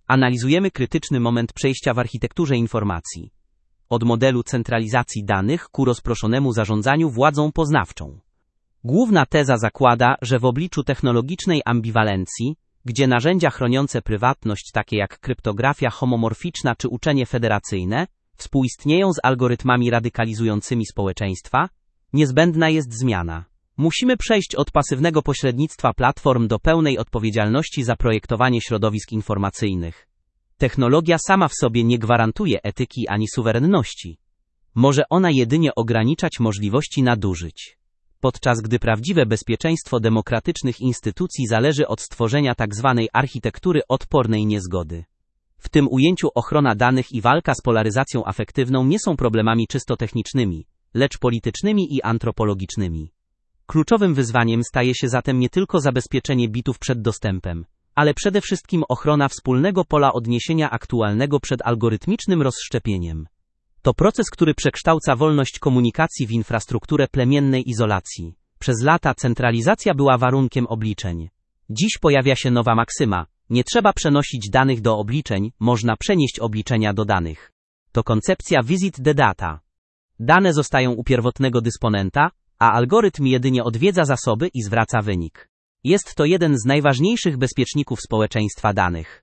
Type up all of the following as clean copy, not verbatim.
Analizujemy krytyczny moment przejścia w architekturze informacji. Od modelu centralizacji danych ku rozproszonemu zarządzaniu władzą poznawczą. Główna teza zakłada, że w obliczu technologicznej ambiwalencji, gdzie narzędzia chroniące prywatność takie jak kryptografia homomorficzna czy uczenie federacyjne, współistnieją z algorytmami radykalizującymi społeczeństwa, niezbędna jest zmiana. Musimy przejść od pasywnego pośrednictwa platform do pełnej odpowiedzialności za projektowanie środowisk informacyjnych. Technologia sama w sobie nie gwarantuje etyki ani suwerenności. Może ona jedynie ograniczać możliwości nadużyć. Podczas gdy prawdziwe bezpieczeństwo demokratycznych instytucji zależy od stworzenia tzw. architektury odpornej niezgody. W tym ujęciu ochrona danych i walka z polaryzacją afektywną nie są problemami czysto technicznymi, lecz politycznymi i antropologicznymi. Kluczowym wyzwaniem staje się zatem nie tylko zabezpieczenie bitów przed dostępem, ale przede wszystkim ochrona wspólnego pola odniesienia aktualnego przed algorytmicznym rozszczepieniem. To proces, który przekształca wolność komunikacji w infrastrukturę plemiennej izolacji. Przez lata centralizacja była warunkiem obliczeń. Dziś pojawia się nowa maksyma: nie trzeba przenosić danych do obliczeń, można przenieść obliczenia do danych. To koncepcja visit the data. Dane zostają u pierwotnego dysponenta, a algorytm jedynie odwiedza zasoby i zwraca wynik. Jest to jeden z najważniejszych bezpieczników społeczeństwa danych.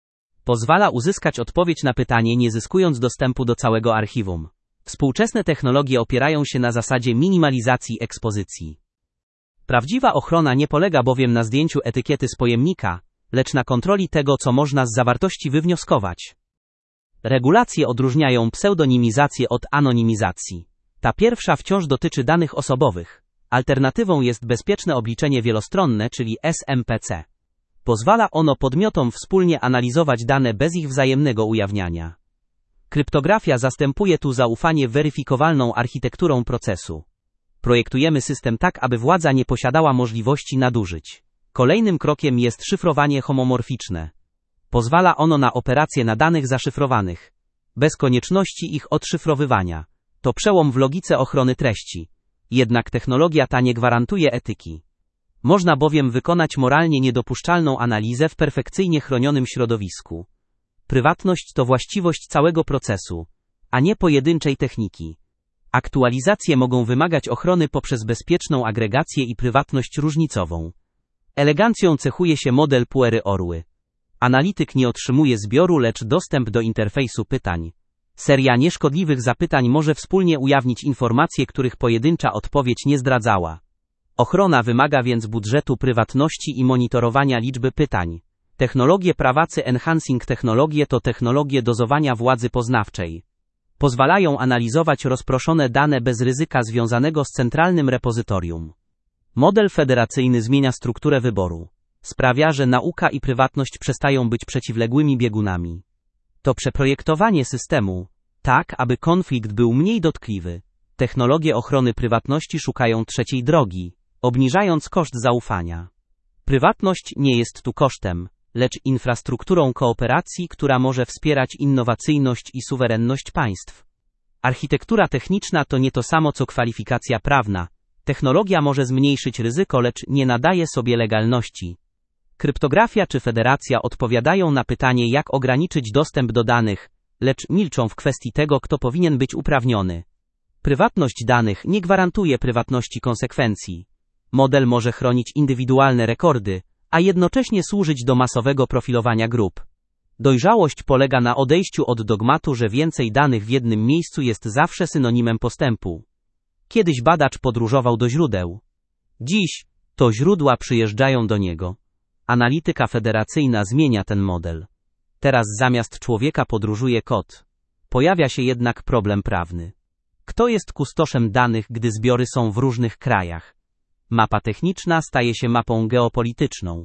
Pozwala uzyskać odpowiedź na pytanie, nie zyskując dostępu do całego archiwum. Współczesne technologie opierają się na zasadzie minimalizacji ekspozycji. Prawdziwa ochrona nie polega bowiem na zdjęciu etykiety z pojemnika, lecz na kontroli tego, co można z zawartości wywnioskować. Regulacje odróżniają pseudonimizację od anonimizacji. Ta pierwsza wciąż dotyczy danych osobowych. Alternatywą jest bezpieczne obliczenie wielostronne, czyli SMPC. Pozwala ono podmiotom wspólnie analizować dane bez ich wzajemnego ujawniania. Kryptografia zastępuje tu zaufanie weryfikowalną architekturą procesu. Projektujemy system tak, aby władza nie posiadała możliwości nadużyć. Kolejnym krokiem jest szyfrowanie homomorficzne. Pozwala ono na operacje na danych zaszyfrowanych, bez konieczności ich odszyfrowywania. To przełom w logice ochrony treści. Jednak technologia ta nie gwarantuje etyki. Można bowiem wykonać moralnie niedopuszczalną analizę w perfekcyjnie chronionym środowisku. Prywatność to właściwość całego procesu, a nie pojedynczej techniki. Aktualizacje mogą wymagać ochrony poprzez bezpieczną agregację i prywatność różnicową. Elegancją cechuje się model Puery-Orły. Analityk nie otrzymuje zbioru, lecz dostęp do interfejsu pytań. Seria nieszkodliwych zapytań może wspólnie ujawnić informacje, których pojedyncza odpowiedź nie zdradzała. Ochrona wymaga więc budżetu prywatności i monitorowania liczby pytań. Technologie privacy enhancing technologie to technologie dozowania władzy poznawczej. Pozwalają analizować rozproszone dane bez ryzyka związanego z centralnym repozytorium. Model federacyjny zmienia strukturę wyboru. Sprawia, że nauka i prywatność przestają być przeciwległymi biegunami. To przeprojektowanie systemu, tak aby konflikt był mniej dotkliwy. Technologie ochrony prywatności szukają trzeciej drogi, obniżając koszt zaufania. Prywatność nie jest tu kosztem, lecz infrastrukturą kooperacji, która może wspierać innowacyjność i suwerenność państw. Architektura techniczna to nie to samo co kwalifikacja prawna. Technologia może zmniejszyć ryzyko, lecz nie nadaje sobie legalności. Kryptografia czy federacja odpowiadają na pytanie, jak ograniczyć dostęp do danych, lecz milczą w kwestii tego, kto powinien być uprawniony. Prywatność danych nie gwarantuje prywatności konsekwencji. Model może chronić indywidualne rekordy, a jednocześnie służyć do masowego profilowania grup. Dojrzałość polega na odejściu od dogmatu, że więcej danych w jednym miejscu jest zawsze synonimem postępu. Kiedyś badacz podróżował do źródeł. Dziś to źródła przyjeżdżają do niego. Analityka federacyjna zmienia ten model. Teraz zamiast człowieka podróżuje kot. Pojawia się jednak problem prawny. Kto jest kustoszem danych, gdy zbiory są w różnych krajach? Mapa techniczna staje się mapą geopolityczną.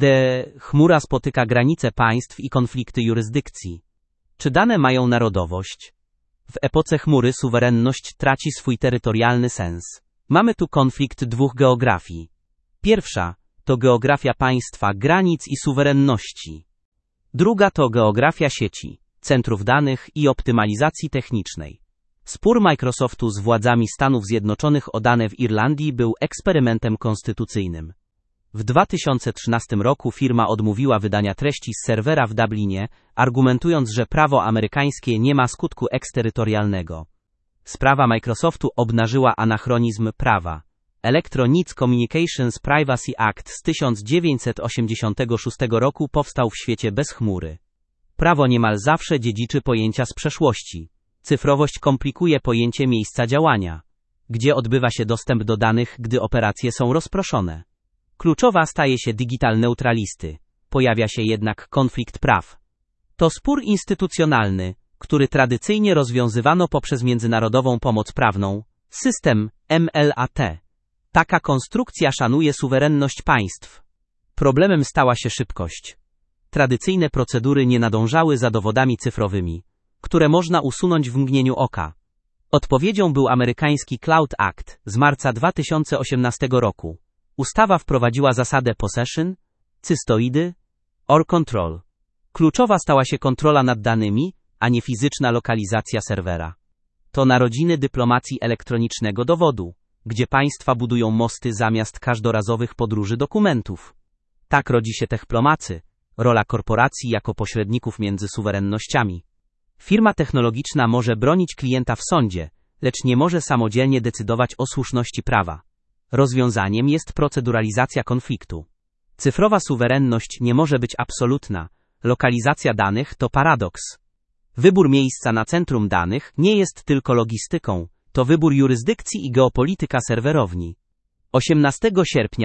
Chmura spotyka granice państw i konflikty jurysdykcji. Czy dane mają narodowość? W epoce chmury suwerenność traci swój terytorialny sens. Mamy tu konflikt dwóch geografii. Pierwsza to geografia państwa, granic i suwerenności. Druga to geografia sieci, centrów danych i optymalizacji technicznej. Spór Microsoftu z władzami Stanów Zjednoczonych o dane w Irlandii był eksperymentem konstytucyjnym. W 2013 roku firma odmówiła wydania treści z serwera w Dublinie, argumentując, że prawo amerykańskie nie ma skutku eksterytorialnego. Sprawa Microsoftu obnażyła anachronizm prawa. Electronic Communications Privacy Act z 1986 roku powstał w świecie bez chmury. Prawo niemal zawsze dziedziczy pojęcia z przeszłości. Cyfrowość komplikuje pojęcie miejsca działania, gdzie odbywa się dostęp do danych, gdy operacje są rozproszone. Kluczowa staje się digital neutralisty. Pojawia się jednak konflikt praw. To spór instytucjonalny, który tradycyjnie rozwiązywano poprzez międzynarodową pomoc prawną, system MLAT. Taka konstrukcja szanuje suwerenność państw. Problemem stała się szybkość. Tradycyjne procedury nie nadążały za dowodami cyfrowymi, które można usunąć w mgnieniu oka. Odpowiedzią był amerykański Cloud Act z marca 2018 roku. Ustawa wprowadziła zasadę possession, cystoidy, or control. Kluczowa stała się kontrola nad danymi, a nie fizyczna lokalizacja serwera. To narodziny dyplomacji elektronicznego dowodu, gdzie państwa budują mosty zamiast każdorazowych podróży dokumentów. Tak rodzi się techplomacy, rola korporacji jako pośredników między suwerennościami. Firma technologiczna może bronić klienta w sądzie, lecz nie może samodzielnie decydować o słuszności prawa. Rozwiązaniem jest proceduralizacja konfliktu. Cyfrowa suwerenność nie może być absolutna. Lokalizacja danych to paradoks. Wybór miejsca na centrum danych nie jest tylko logistyką, to wybór jurysdykcji i geopolityka serwerowni. 18 sierpnia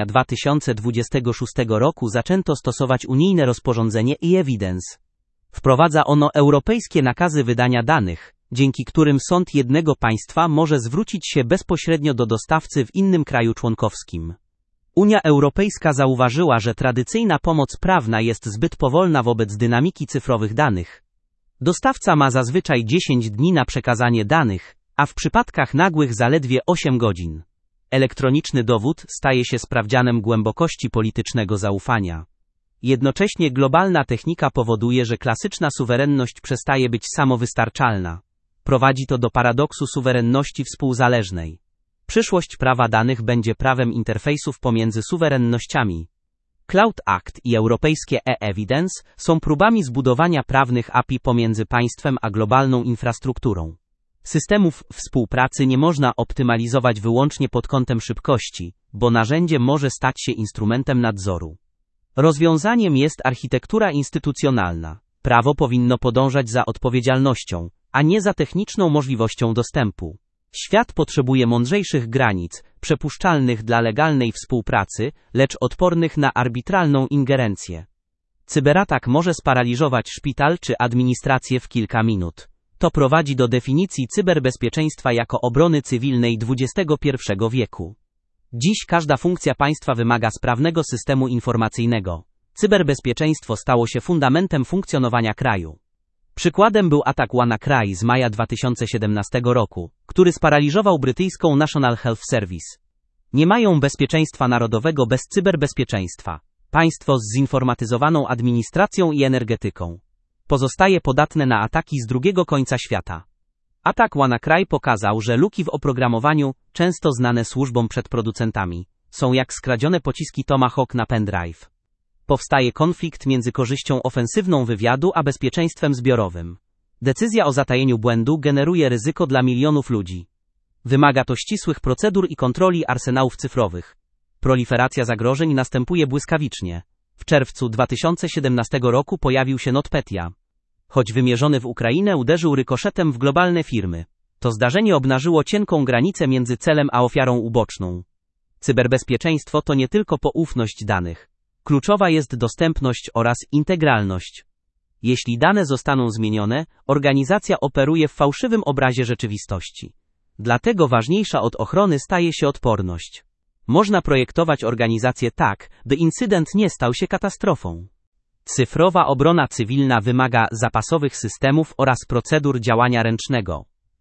2026 roku zaczęto stosować unijne rozporządzenie e-Evidence. Wprowadza ono europejskie nakazy wydania danych, dzięki którym sąd jednego państwa może zwrócić się bezpośrednio do dostawcy w innym kraju członkowskim. Unia Europejska zauważyła, że tradycyjna pomoc prawna jest zbyt powolna wobec dynamiki cyfrowych danych. Dostawca ma zazwyczaj 10 dni na przekazanie danych, a w przypadkach nagłych zaledwie 8 godzin. Elektroniczny dowód staje się sprawdzianem głębokości politycznego zaufania. Jednocześnie globalna technika powoduje, że klasyczna suwerenność przestaje być samowystarczalna. Prowadzi to do paradoksu suwerenności współzależnej. Przyszłość prawa danych będzie prawem interfejsów pomiędzy suwerennościami. Cloud Act i europejskie e-Evidence są próbami zbudowania prawnych API pomiędzy państwem a globalną infrastrukturą. Systemów współpracy nie można optymalizować wyłącznie pod kątem szybkości, bo narzędzie może stać się instrumentem nadzoru. Rozwiązaniem jest architektura instytucjonalna. Prawo powinno podążać za odpowiedzialnością, a nie za techniczną możliwością dostępu. Świat potrzebuje mądrzejszych granic, przepuszczalnych dla legalnej współpracy, lecz odpornych na arbitralną ingerencję. Cyberatak może sparaliżować szpital czy administrację w kilka minut. To prowadzi do definicji cyberbezpieczeństwa jako obrony cywilnej XXI wieku. Dziś każda funkcja państwa wymaga sprawnego systemu informacyjnego. Cyberbezpieczeństwo stało się fundamentem funkcjonowania kraju. Przykładem był atak WannaCry z maja 2017 roku, który sparaliżował brytyjską National Health Service. Nie mają bezpieczeństwa narodowego bez cyberbezpieczeństwa. Państwo z zinformatyzowaną administracją i energetyką pozostaje podatne na ataki z drugiego końca świata. Atak WannaCry pokazał, że luki w oprogramowaniu, często znane służbom przed producentami, są jak skradzione pociski Tomahawk na pendrive. Powstaje konflikt między korzyścią ofensywną wywiadu a bezpieczeństwem zbiorowym. Decyzja o zatajeniu błędu generuje ryzyko dla milionów ludzi. Wymaga to ścisłych procedur i kontroli arsenałów cyfrowych. Proliferacja zagrożeń następuje błyskawicznie. W czerwcu 2017 roku pojawił się NotPetya. Choć wymierzony w Ukrainę uderzył rykoszetem w globalne firmy. To zdarzenie obnażyło cienką granicę między celem a ofiarą uboczną. Cyberbezpieczeństwo to nie tylko poufność danych. Kluczowa jest dostępność oraz integralność. Jeśli dane zostaną zmienione, organizacja operuje w fałszywym obrazie rzeczywistości. Dlatego ważniejsza od ochrony staje się odporność. Można projektować organizację tak, by incydent nie stał się katastrofą. Cyfrowa obrona cywilna wymaga zapasowych systemów oraz procedur działania ręcznego.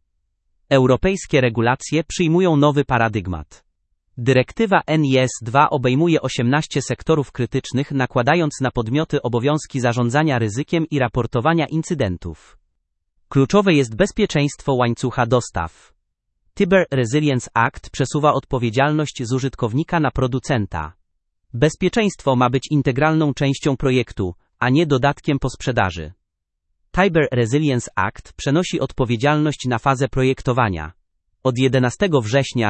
Europejskie regulacje przyjmują nowy paradygmat. Dyrektywa NIS-2 obejmuje 18 sektorów krytycznych, nakładając na podmioty obowiązki zarządzania ryzykiem i raportowania incydentów. Kluczowe jest bezpieczeństwo łańcucha dostaw. Cyber Resilience Act przesuwa odpowiedzialność z użytkownika na producenta. Bezpieczeństwo ma być integralną częścią projektu, a nie dodatkiem po sprzedaży. Cyber Resilience Act przenosi odpowiedzialność na fazę projektowania. Od 11 września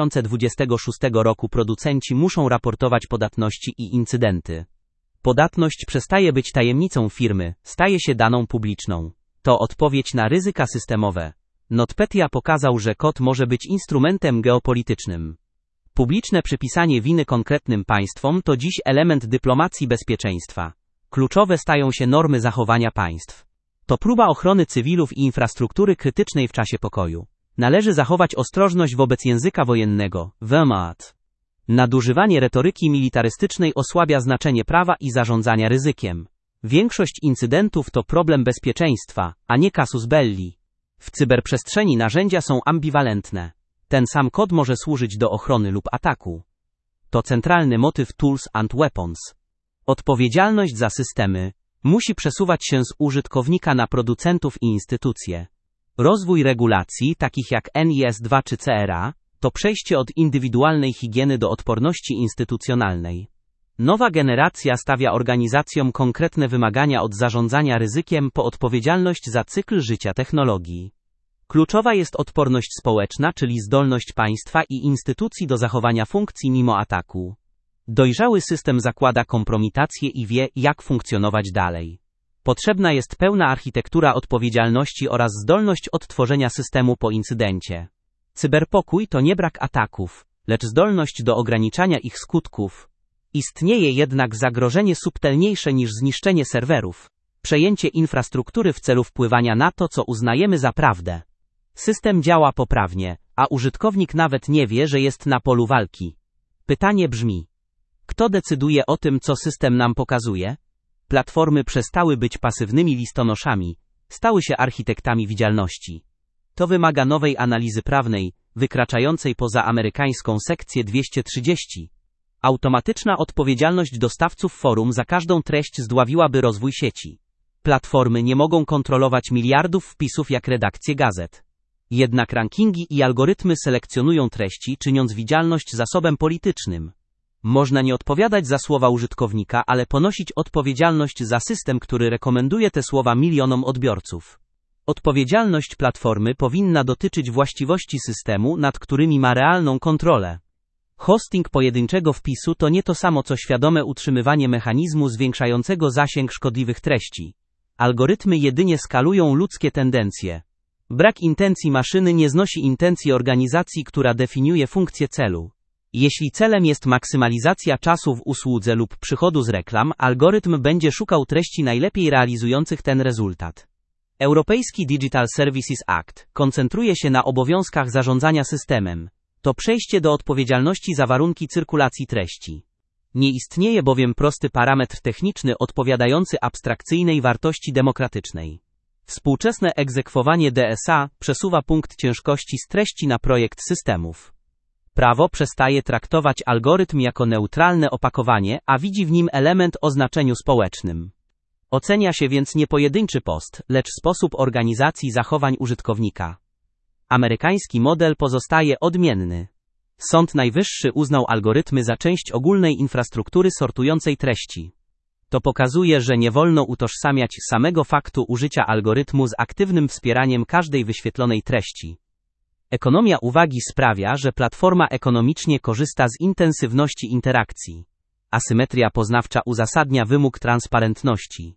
2026 roku producenci muszą raportować podatności i incydenty. Podatność przestaje być tajemnicą firmy, staje się daną publiczną. To odpowiedź na ryzyka systemowe. NotPetya pokazał, że kod może być instrumentem geopolitycznym. Publiczne przypisanie winy konkretnym państwom to dziś element dyplomacji bezpieczeństwa. Kluczowe stają się normy zachowania państw. To próba ochrony cywilów i infrastruktury krytycznej w czasie pokoju. Należy zachować ostrożność wobec języka wojennego. Wemat. Nadużywanie retoryki militarystycznej osłabia znaczenie prawa i zarządzania ryzykiem. Większość incydentów to problem bezpieczeństwa, a nie casus belli. W cyberprzestrzeni narzędzia są ambiwalentne. Ten sam kod może służyć do ochrony lub ataku. To centralny motyw Tools and Weapons. Odpowiedzialność za systemy musi przesuwać się z użytkownika na producentów i instytucje. Rozwój regulacji, takich jak NIS2 czy CRA, to przejście od indywidualnej higieny do odporności instytucjonalnej. Nowa generacja stawia organizacjom konkretne wymagania od zarządzania ryzykiem po odpowiedzialność za cykl życia technologii. Kluczowa jest odporność społeczna, czyli zdolność państwa i instytucji do zachowania funkcji mimo ataku. Dojrzały system zakłada kompromitację i wie, jak funkcjonować dalej. Potrzebna jest pełna architektura odpowiedzialności oraz zdolność odtworzenia systemu po incydencie. Cyberpokój to nie brak ataków, lecz zdolność do ograniczania ich skutków. Istnieje jednak zagrożenie subtelniejsze niż zniszczenie serwerów. Przejęcie infrastruktury w celu wpływania na to, co uznajemy za prawdę. System działa poprawnie, a użytkownik nawet nie wie, że jest na polu walki. Pytanie brzmi: kto decyduje o tym, co system nam pokazuje? Platformy przestały być pasywnymi listonoszami, stały się architektami widzialności. To wymaga nowej analizy prawnej, wykraczającej poza amerykańską sekcję 230. Automatyczna odpowiedzialność dostawców forum za każdą treść zdławiłaby rozwój sieci. Platformy nie mogą kontrolować miliardów wpisów jak redakcje gazet. Jednak rankingi i algorytmy selekcjonują treści, czyniąc widzialność zasobem politycznym. Można nie odpowiadać za słowa użytkownika, ale ponosić odpowiedzialność za system, który rekomenduje te słowa milionom odbiorców. Odpowiedzialność platformy powinna dotyczyć właściwości systemu, nad którymi ma realną kontrolę. Hosting pojedynczego wpisu to nie to samo co świadome utrzymywanie mechanizmu zwiększającego zasięg szkodliwych treści. Algorytmy jedynie skalują ludzkie tendencje. Brak intencji maszyny nie znosi intencji organizacji, która definiuje funkcję celu. Jeśli celem jest maksymalizacja czasu w usłudze lub przychodu z reklam, algorytm będzie szukał treści najlepiej realizujących ten rezultat. Europejski Digital Services Act koncentruje się na obowiązkach zarządzania systemem. To przejście do odpowiedzialności za warunki cyrkulacji treści. Nie istnieje bowiem prosty parametr techniczny odpowiadający abstrakcyjnej wartości demokratycznej. Współczesne egzekwowanie DSA przesuwa punkt ciężkości z treści na projekt systemów. Prawo przestaje traktować algorytm jako neutralne opakowanie, a widzi w nim element o znaczeniu społecznym. Ocenia się więc nie pojedynczy post, lecz sposób organizacji zachowań użytkownika. Amerykański model pozostaje odmienny. Sąd Najwyższy uznał algorytmy za część ogólnej infrastruktury sortującej treści. To pokazuje, że nie wolno utożsamiać samego faktu użycia algorytmu z aktywnym wspieraniem każdej wyświetlonej treści. Ekonomia uwagi sprawia, że platforma ekonomicznie korzysta z intensywności interakcji. Asymetria poznawcza uzasadnia wymóg transparentności.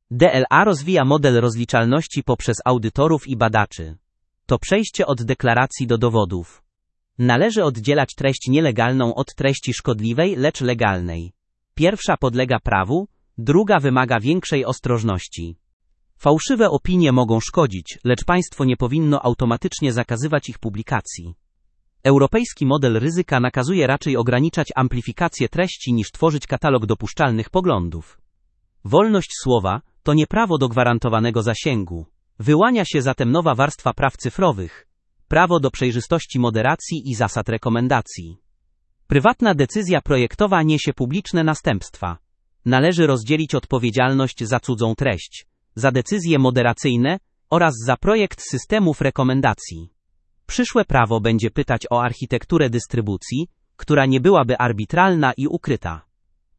DLA rozwija model rozliczalności poprzez audytorów i badaczy. To przejście od deklaracji do dowodów. Należy oddzielać treść nielegalną od treści szkodliwej, lecz legalnej. Pierwsza podlega prawu, druga wymaga większej ostrożności. Fałszywe opinie mogą szkodzić, lecz państwo nie powinno automatycznie zakazywać ich publikacji. Europejski model ryzyka nakazuje raczej ograniczać amplifikację treści niż tworzyć katalog dopuszczalnych poglądów. Wolność słowa to nie prawo do gwarantowanego zasięgu. Wyłania się zatem nowa warstwa praw cyfrowych. Prawo do przejrzystości moderacji i zasad rekomendacji. Prywatna decyzja projektowa niesie publiczne następstwa. Należy rozdzielić odpowiedzialność za cudzą treść, za decyzje moderacyjne oraz za projekt systemów rekomendacji. Przyszłe prawo będzie pytać o architekturę dystrybucji, która nie byłaby arbitralna i ukryta.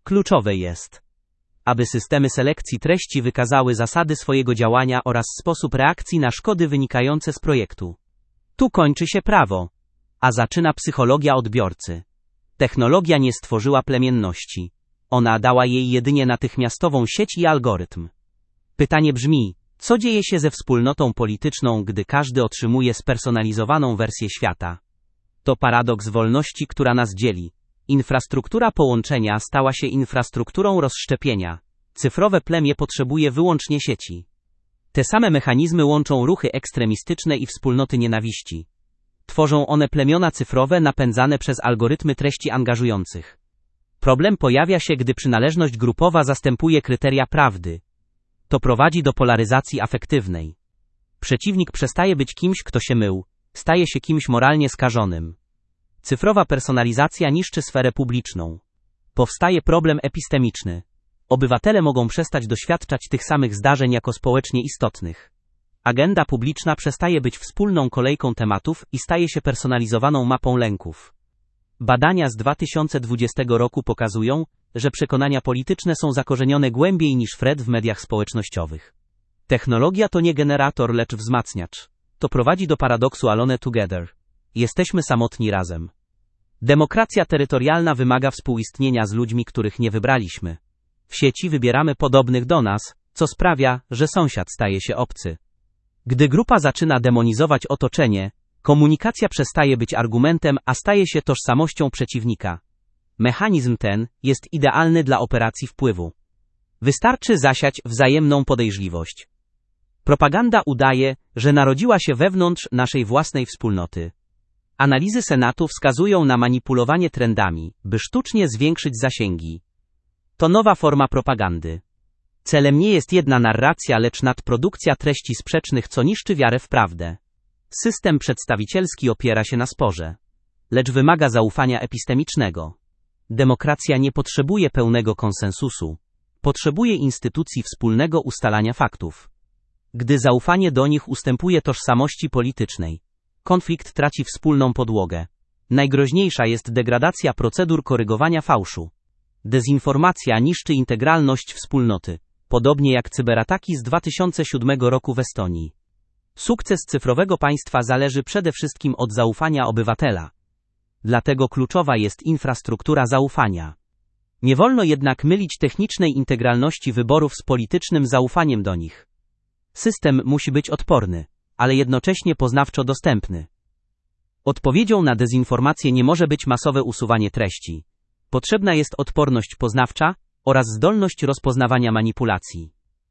Kluczowe jest, aby systemy selekcji treści wykazały zasady swojego działania oraz sposób reakcji na szkody wynikające z projektu. Tu kończy się prawo, a zaczyna psychologia odbiorcy. Technologia nie stworzyła plemienności. Ona dała jej jedynie natychmiastową sieć i algorytm. Pytanie brzmi, co dzieje się ze wspólnotą polityczną, gdy każdy otrzymuje spersonalizowaną wersję świata? To paradoks wolności, która nas dzieli. Infrastruktura połączenia stała się infrastrukturą rozszczepienia. Cyfrowe plemię potrzebuje wyłącznie sieci. Te same mechanizmy łączą ruchy ekstremistyczne i wspólnoty nienawiści. Tworzą one plemiona cyfrowe napędzane przez algorytmy treści angażujących. Problem pojawia się, gdy przynależność grupowa zastępuje kryteria prawdy. To prowadzi do polaryzacji afektywnej. Przeciwnik przestaje być kimś, kto się mył, staje się kimś moralnie skażonym. Cyfrowa personalizacja niszczy sferę publiczną. Powstaje problem epistemiczny. Obywatele mogą przestać doświadczać tych samych zdarzeń jako społecznie istotnych. Agenda publiczna przestaje być wspólną kolejką tematów i staje się personalizowaną mapą lęków. Badania z 2020 roku pokazują, że przekonania polityczne są zakorzenione głębiej niż Fred w mediach społecznościowych. Technologia to nie generator, lecz wzmacniacz. To prowadzi do paradoksu Alone Together. Jesteśmy samotni razem. Demokracja terytorialna wymaga współistnienia z ludźmi, których nie wybraliśmy. W sieci wybieramy podobnych do nas, co sprawia, że sąsiad staje się obcy. Gdy grupa zaczyna demonizować otoczenie, komunikacja przestaje być argumentem, a staje się tożsamością przeciwnika. Mechanizm ten jest idealny dla operacji wpływu. Wystarczy zasiać wzajemną podejrzliwość. Propaganda udaje, że narodziła się wewnątrz naszej własnej wspólnoty. Analizy Senatu wskazują na manipulowanie trendami, by sztucznie zwiększyć zasięgi. To nowa forma propagandy. Celem nie jest jedna narracja, lecz nadprodukcja treści sprzecznych, co niszczy wiarę w prawdę. System przedstawicielski opiera się na sporze, lecz wymaga zaufania epistemicznego. Demokracja nie potrzebuje pełnego konsensusu. Potrzebuje instytucji wspólnego ustalania faktów. Gdy zaufanie do nich ustępuje tożsamości politycznej, konflikt traci wspólną podłogę. Najgroźniejsza jest degradacja procedur korygowania fałszu. Dezinformacja niszczy integralność wspólnoty, podobnie jak cyberataki z 2007 roku w Estonii. Sukces cyfrowego państwa zależy przede wszystkim od zaufania obywatela. Dlatego kluczowa jest infrastruktura zaufania. Nie wolno jednak mylić technicznej integralności wyborów z politycznym zaufaniem do nich. System musi być odporny, ale jednocześnie poznawczo dostępny. Odpowiedzią na dezinformację nie może być masowe usuwanie treści. Potrzebna jest odporność poznawcza oraz zdolność rozpoznawania manipulacji.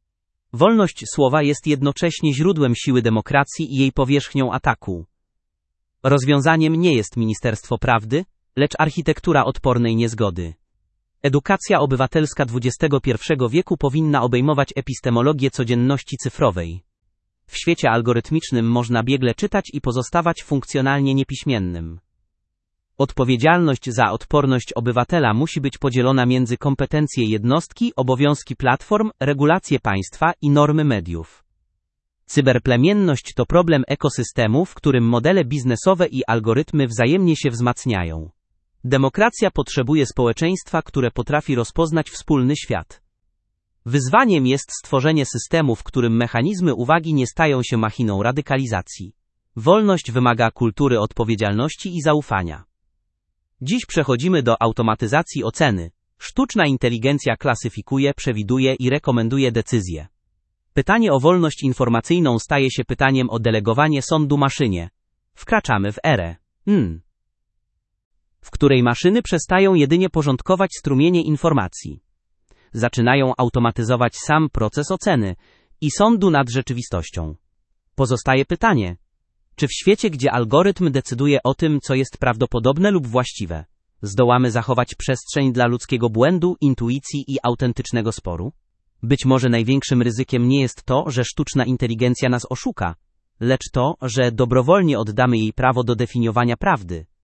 Wolność słowa jest jednocześnie źródłem siły demokracji i jej powierzchnią ataku. Rozwiązaniem nie jest Ministerstwo Prawdy, lecz architektura odpornej niezgody. Edukacja obywatelska XXI wieku powinna obejmować epistemologię codzienności cyfrowej. W świecie algorytmicznym można biegle czytać i pozostawać funkcjonalnie niepiśmiennym. Odpowiedzialność za odporność obywatela musi być podzielona między kompetencje jednostki, obowiązki platform, regulacje państwa i normy mediów. Cyberplemienność to problem ekosystemu, w którym modele biznesowe i algorytmy wzajemnie się wzmacniają. Demokracja potrzebuje społeczeństwa, które potrafi rozpoznać wspólny świat. Wyzwaniem jest stworzenie systemu, w którym mechanizmy uwagi nie stają się machiną radykalizacji. Wolność wymaga kultury odpowiedzialności i zaufania. Dziś przechodzimy do automatyzacji oceny. Sztuczna inteligencja klasyfikuje, przewiduje i rekomenduje decyzje. Pytanie o wolność informacyjną staje się pytaniem o delegowanie sądu maszynie. Wkraczamy w erę, w której maszyny przestają jedynie porządkować strumienie informacji. Zaczynają automatyzować sam proces oceny i sądu nad rzeczywistością. Pozostaje pytanie, czy w świecie, gdzie algorytm decyduje o tym, co jest prawdopodobne lub właściwe, zdołamy zachować przestrzeń dla ludzkiego błędu, intuicji i autentycznego sporu? Być może największym ryzykiem nie jest to, że sztuczna inteligencja nas oszuka, lecz to, że dobrowolnie oddamy jej prawo do definiowania prawdy.